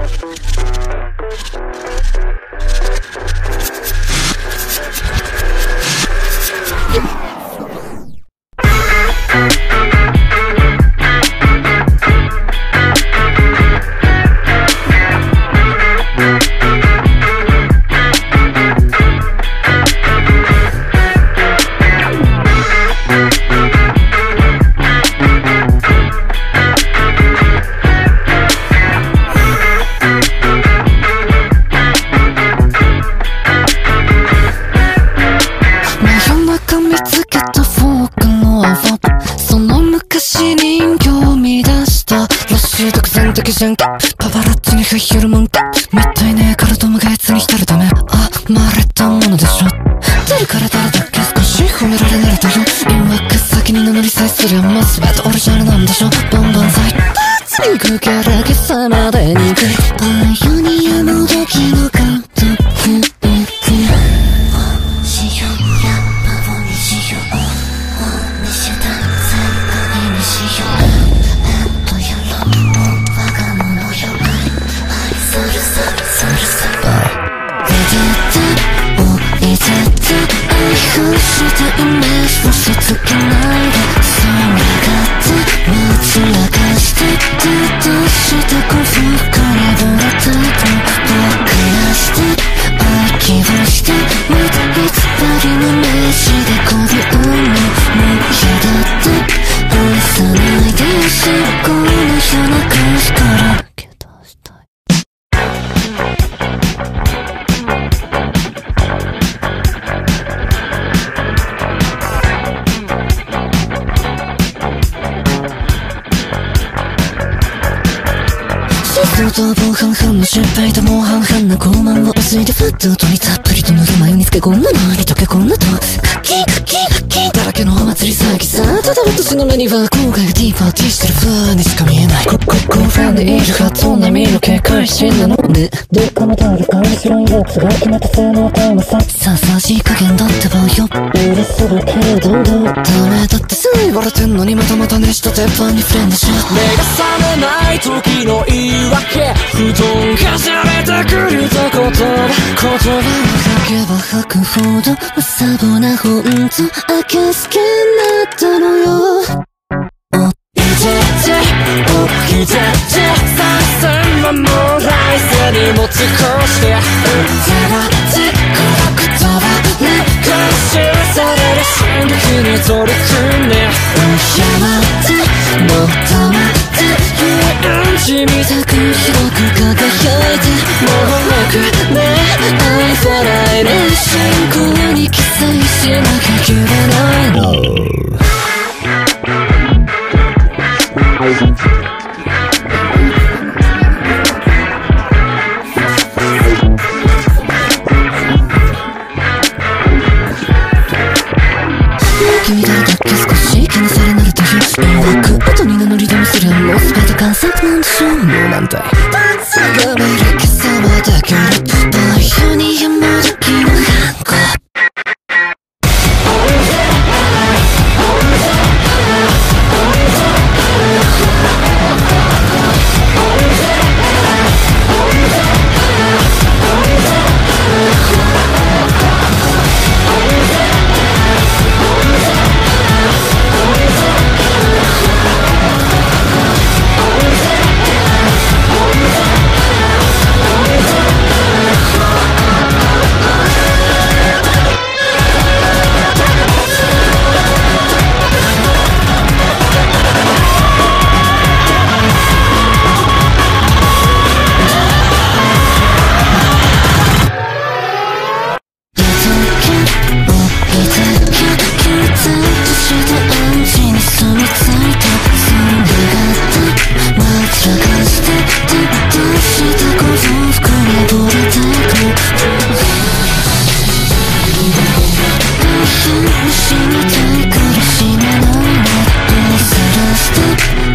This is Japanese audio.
パパラッチに吹き寄るもんかみたいねからともがいつに浸るためあまれたものでしょ出るから誰だっけ少し褒められないとよ誘惑先に名乗りさえすりゃもう全てオリジナルなんでしょボンボンサイトにくけらけさまでにくいパイオニアの時のカウントイメージをしつけないでそれがって見つめかしてずっとして幸福からぶれたと僕らして愛希望してまたいつばりの名詞でこびうむもう嫌だって愛さないでしこの夜中しからけ出したい相当防犯犯の失敗ともう半々な傲慢を薄いでファットとにたっぷりと塗る眉につけこんなのに溶けこんなとカッキーカッキーカッキーだらけのお祭り騒ぎさただ私の目には後悔がディーパーティーしてる風にしか見えないファンでいる発音並みの警戒心なのでどっかの誰か後ろにやつが決めた性能タイムさ優しい加減だってばよ許するけれどダメだってさ言われてんのにまたまた熱した鉄板にフレンドし目が覚めない時の言い訳布団かじられてくると言葉を吐けば吐くほどサボなほんとあけすけになったのよおいでておいでて3000万も来世に持ち越して疑ってくらく言葉ね回収される進撃に取り組んで山って求めて地味たく広く輝いてもうなくね愛さないで進行に記載しなきゃいけないの君誰だっけ少し気にされなるという誘惑後に名乗りでもすりゃもう全て完成なんでしょうもうなんだいがめるけさまだけるバイオニアもどきの反抗死にたい苦しめないね愛さらして